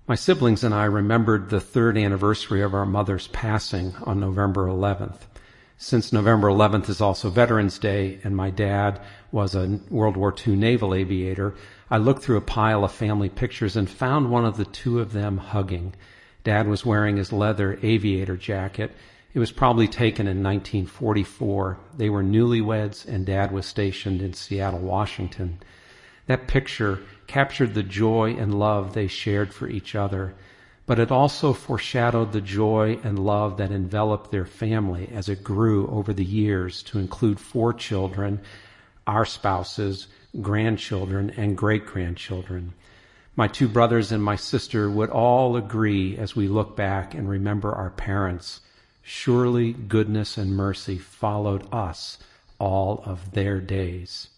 My siblings and I remembered the third anniversary of our mother's passing on November 11th. Since November 11th is also Veterans Day and my dad was a World War II naval aviator, I looked through a pile of family pictures and found one of the two of them hugging. Dad was wearing his leather aviator jacket. It was probably taken in 1944. They were newlyweds and Dad was stationed in Seattle, Washington. That picture captured the joy and love they shared for each other, but it also foreshadowed the joy and love that enveloped their family as it grew over the years to include 4 children, our spouses, grandchildren, and great-grandchildren. My 2 brothers and my sister would all agree as we look back and remember our parents. Surely goodness and mercy followed us all of their days.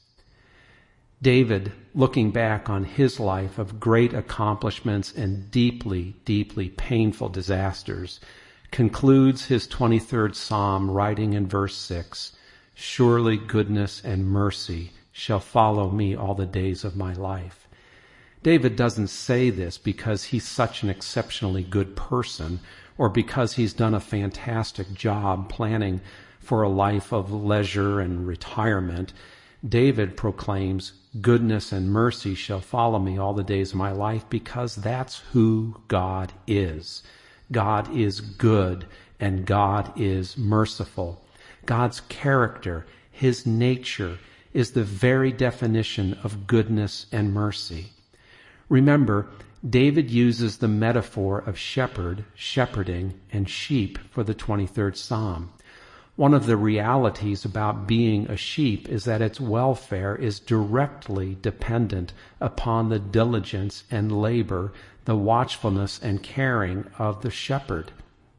David, looking back on his life of great accomplishments and deeply, deeply painful disasters, concludes his 23rd Psalm writing in verse 6, "Surely goodness and mercy shall follow me all the days of my life." David doesn't say this because he's such an exceptionally good person or because he's done a fantastic job planning for a life of leisure and retirement. David proclaims, "Goodness and mercy shall follow me all the days of my life," because that's who God is. God is good and God is merciful. God's character, his nature, is the very definition of goodness and mercy. Remember, David uses the metaphor of shepherd, shepherding, and sheep for the 23rd Psalm. One of the realities about being a sheep is that its welfare is directly dependent upon the diligence and labor, the watchfulness and caring of the shepherd.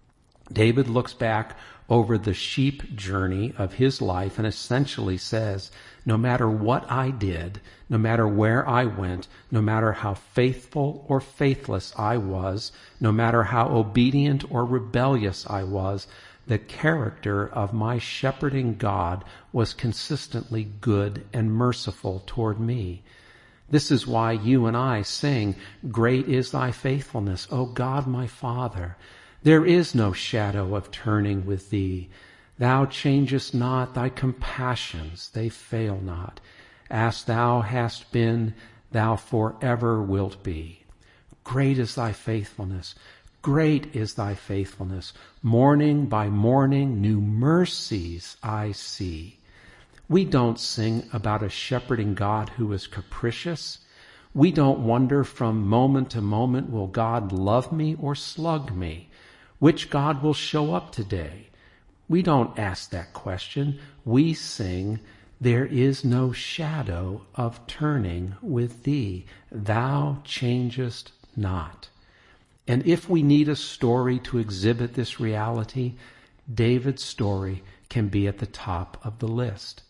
David looks back over the sheep journey of his life and essentially says, no matter what I did, no matter where I went, no matter how faithful or faithless I was, no matter how obedient or rebellious I was, the character of my shepherding God was consistently good and merciful toward me. This is why you and I sing, "Great is thy faithfulness, O God my Father. There is no shadow of turning with thee. Thou changest not, thy compassions, they fail not. As thou hast been, thou forever wilt be. Great is thy faithfulness. Great is thy faithfulness. Morning by morning, new mercies I see." We don't sing about a shepherding God who is capricious. We don't wonder from moment to moment, will God love me or slug me? Which God will show up today? We don't ask that question. We sing, "There is no shadow of turning with thee. Thou changest not." And if we need a story to exhibit this reality, David's story can be at the top of the list.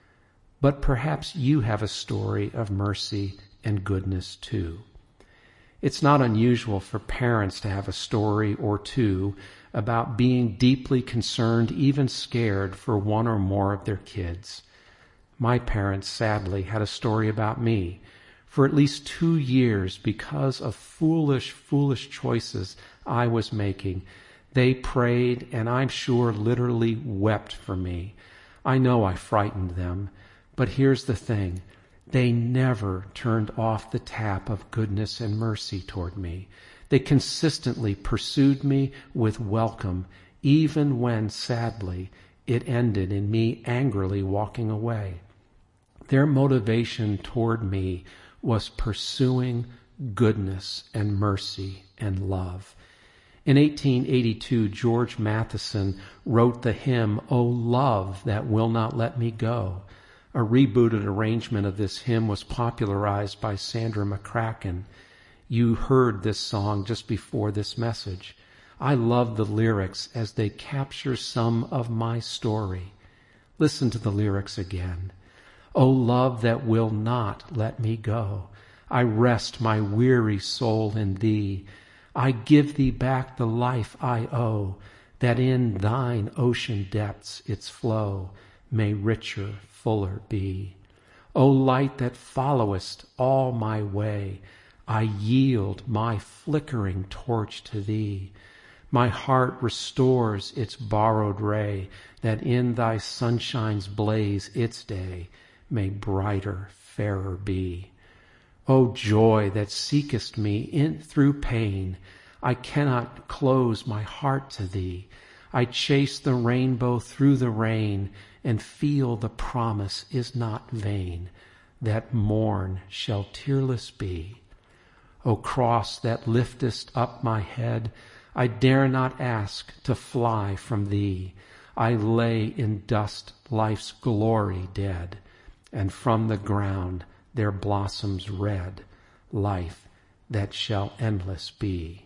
But perhaps you have a story of mercy and goodness too. It's not unusual for parents to have a story or two about being deeply concerned, even scared, for one or more of their kids. My parents, sadly, had a story about me. For at least 2 years, because of foolish choices I was making, they prayed and I'm sure literally wept for me. I know I frightened them, but here's the thing. They never turned off the tap of goodness and mercy toward me. They consistently pursued me with welcome, even when, sadly, it ended in me angrily walking away. Their motivation toward me was pursuing goodness and mercy and love. In 1882, George Matheson wrote the hymn, "O Love That Will Not Let Me Go." A rebooted arrangement of this hymn was popularized by Sandra McCracken. You heard this song just before this message. I love the lyrics as they capture some of my story. Listen to the lyrics again. "O love that will not let me go, I rest my weary soul in thee. I give thee back the life I owe, that in thine ocean depths its flow may richer, fuller be. O light that followest all my way, I yield my flickering torch to thee. My heart restores its borrowed ray, that in thy sunshine's blaze its day may brighter, fairer be. O joy that seekest me in through pain, I cannot close my heart to thee. I chase the rainbow through the rain, and feel the promise is not vain, that morn shall tearless be. O cross that liftest up my head, I dare not ask to fly from thee. I lay in dust life's glory dead, and from the ground there blossoms red life that shall endless be.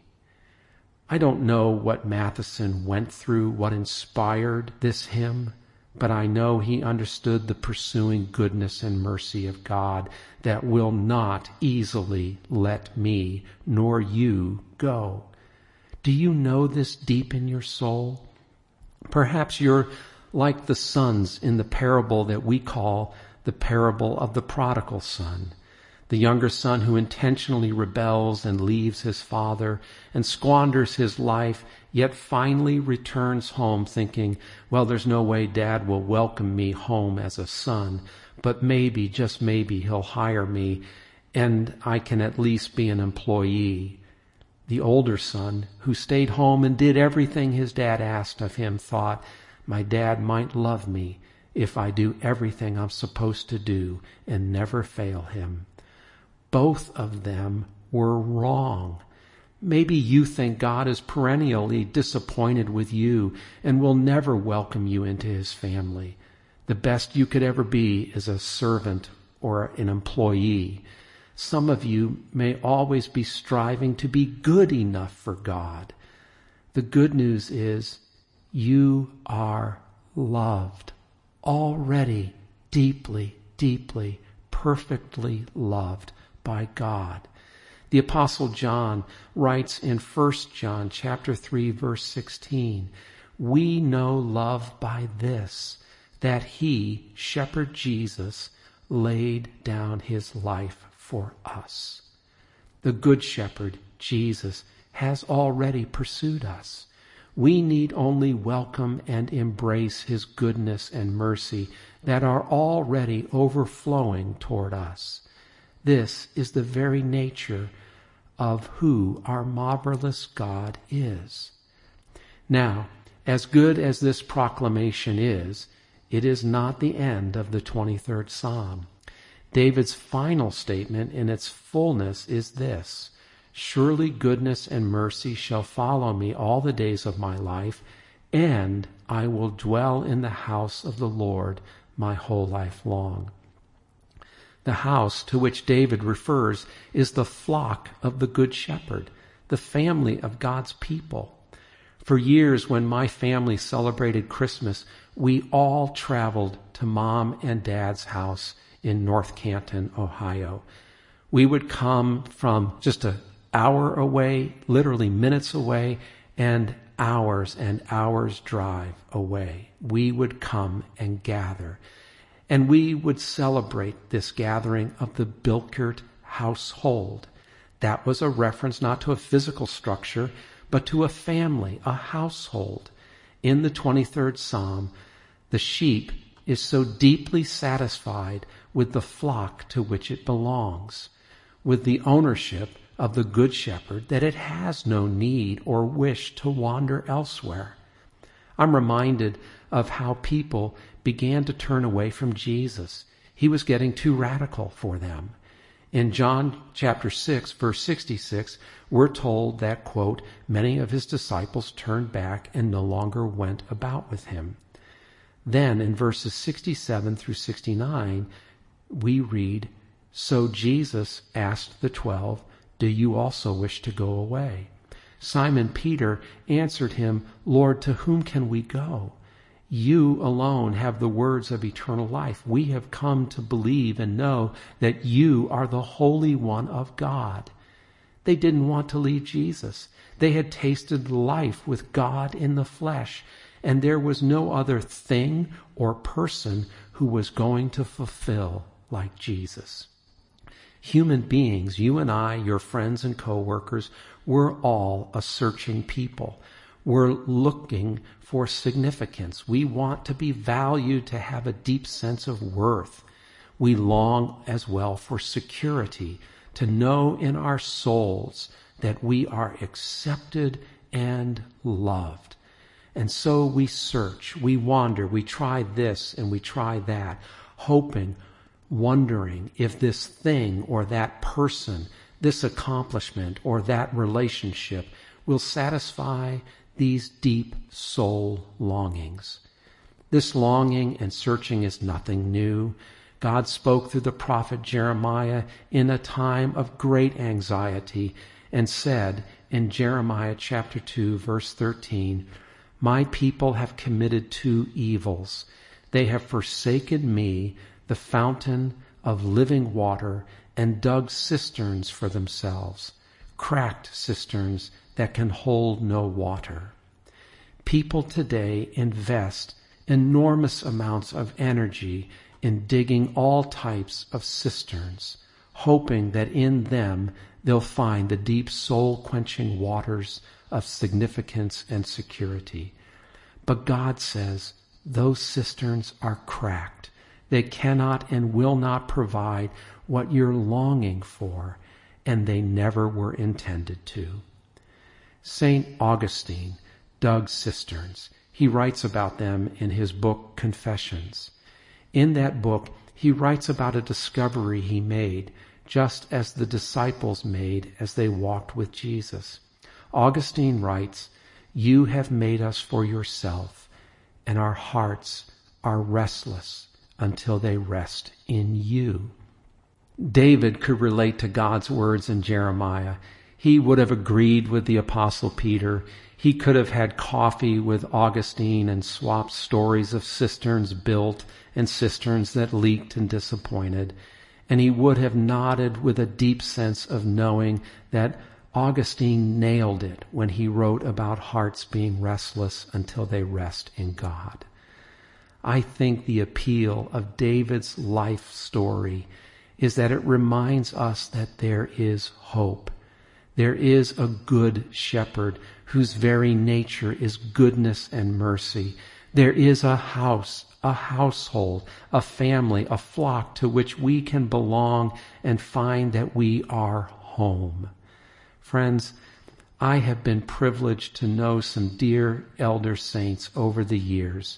I don't know what Matheson went through, what inspired this hymn, but I know he understood the pursuing goodness and mercy of God that will not easily let me nor you go. Do you know this deep in your soul? Perhaps you're like the sons in the parable that we call the parable of the prodigal son. The younger son who intentionally rebels and leaves his father and squanders his life, yet finally returns home thinking, well, there's no way Dad will welcome me home as a son, but maybe, just maybe, he'll hire me and I can at least be an employee. The older son, who stayed home and did everything his dad asked of him, thought, my dad might love me if I do everything I'm supposed to do and never fail him. Both of them were wrong. Maybe you think God is perennially disappointed with you and will never welcome you into his family. The best you could ever be is a servant or an employee. Some of you may always be striving to be good enough for God. The good news is you are loved, already deeply, deeply, perfectly loved by God. The Apostle John writes in 1 John chapter 3, verse 16, we know love by this, that he, Shepherd Jesus, laid down his life for us. The Good Shepherd, Jesus, has already pursued us. We need only welcome and embrace his goodness and mercy that are already overflowing toward us. This is the very nature of who our marvelous God is. Now, as good as this proclamation is, it is not the end of the 23rd Psalm. David's final statement in its fullness is this: surely goodness and mercy shall follow me all the days of my life, and I will dwell in the house of the Lord my whole life long. The house to which David refers is the flock of the Good Shepherd, the family of God's people. For years, when my family celebrated Christmas, we all traveled to Mom and Dad's house in North Canton, Ohio. We would come from just an hour away, literally minutes away, and hours drive away. We would come and gather. And we would celebrate this gathering of the Bilkert household. That was a reference not to a physical structure, but to a family, a household. In the 23rd Psalm, the sheep is so deeply satisfied with the flock to which it belongs, with the ownership of the Good Shepherd, that it has no need or wish to wander elsewhere. I'm reminded of how people began to turn away from Jesus. He was getting too radical for them. In John chapter 6, verse 66, we're told that, quote, many of his disciples turned back and no longer went about with him. Then in verses 67 through 69, we read, so Jesus asked the 12, do you also wish to go away? Simon Peter answered him, Lord, to whom can we go? You alone have the words of eternal life. We have come to believe and know that you are the Holy One of God. They didn't want to leave Jesus. They had tasted life with God in the flesh, and there was no other thing or person who was going to fulfill like Jesus. Human beings, you and I, your friends and coworkers, we're all a searching people. We're looking for significance. We want to be valued, to have a deep sense of worth. We long as well for security, to know in our souls that we are accepted and loved. And so we search, we wander, we try this and we try that, hoping, wondering if this thing or that person, this accomplishment or that relationship will satisfy these deep soul longings. This longing and searching is nothing new. God spoke through the prophet Jeremiah in a time of great anxiety and said in Jeremiah chapter 2, verse 13, "My people have committed two evils. They have forsaken me, the fountain of living water, and dug cisterns for themselves, cracked cisterns that can hold no water." People today invest enormous amounts of energy in digging all types of cisterns, hoping that in them they'll find the deep soul-quenching waters of significance and security. But God says those cisterns are cracked. They cannot and will not provide what you're longing for, and they never were intended to. St. Augustine dug cisterns. He writes about them in his book Confessions. In that book, he writes about a discovery he made, just as the disciples made as they walked with Jesus. Augustine writes, "You have made us for yourself, and our hearts are restless until they rest in you." David could relate to God's words in Jeremiah. He would have agreed with the Apostle Peter. He could have had coffee with Augustine and swapped stories of cisterns built and cisterns that leaked and disappointed. And he would have nodded with a deep sense of knowing that Augustine nailed it when he wrote about hearts being restless until they rest in God. I think the appeal of David's life story is that it reminds us that there is hope. There is a good shepherd whose very nature is goodness and mercy. There is a house, a household, a family, a flock to which we can belong and find that we are home. Friends, I have been privileged to know some dear elder saints over the years.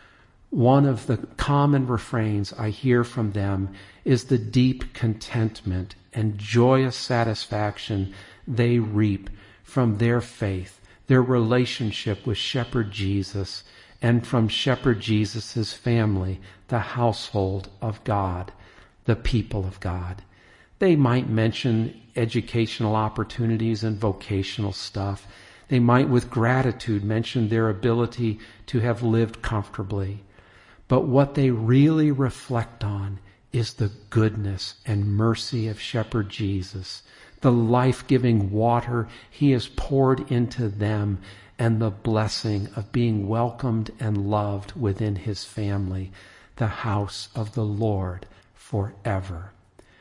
One of the common refrains I hear from them is the deep contentment and joyous satisfaction they reap from their faith, their relationship with Shepherd Jesus, and from Shepherd Jesus' family, the household of God, the people of God. They might mention educational opportunities and vocational stuff. They might, with gratitude, mention their ability to have lived comfortably. But what they really reflect on is the goodness and mercy of Shepherd Jesus, the life-giving water he has poured into them, and the blessing of being welcomed and loved within his family, the house of the Lord forever.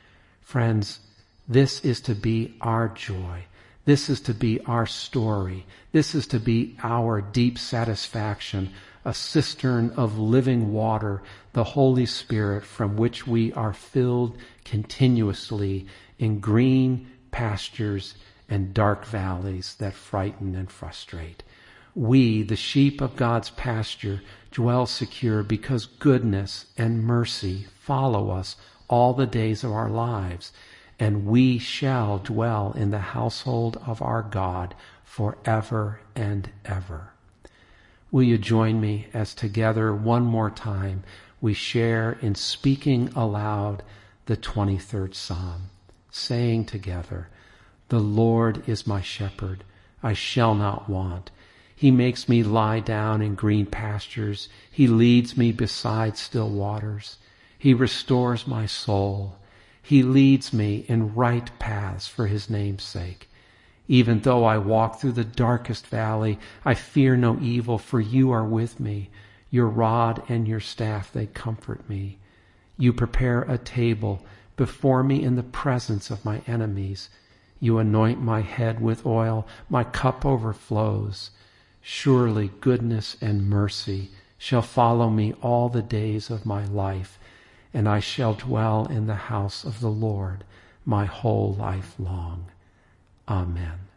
Friends, this is to be our joy. This is to be our story. This is to be our deep satisfaction, a cistern of living water, the Holy Spirit, from which we are filled continuously in green pastures and dark valleys that frighten and frustrate. We, the sheep of God's pasture, dwell secure because goodness and mercy follow us all the days of our lives, and we shall dwell in the household of our God forever and ever. Will you join me as together one more time we share in speaking aloud the 23rd Psalm, saying together, "The Lord is my shepherd, I shall not want. He makes me lie down in green pastures. He leads me beside still waters. He restores my soul. He leads me in right paths for his name's sake. Even though I walk through the darkest valley, I fear no evil, for you are with me. Your rod and your staff, they comfort me. You prepare a table before me in the presence of my enemies. You anoint my head with oil, my cup overflows. Surely goodness and mercy shall follow me all the days of my life, and I shall dwell in the house of the Lord my whole life long. Amen.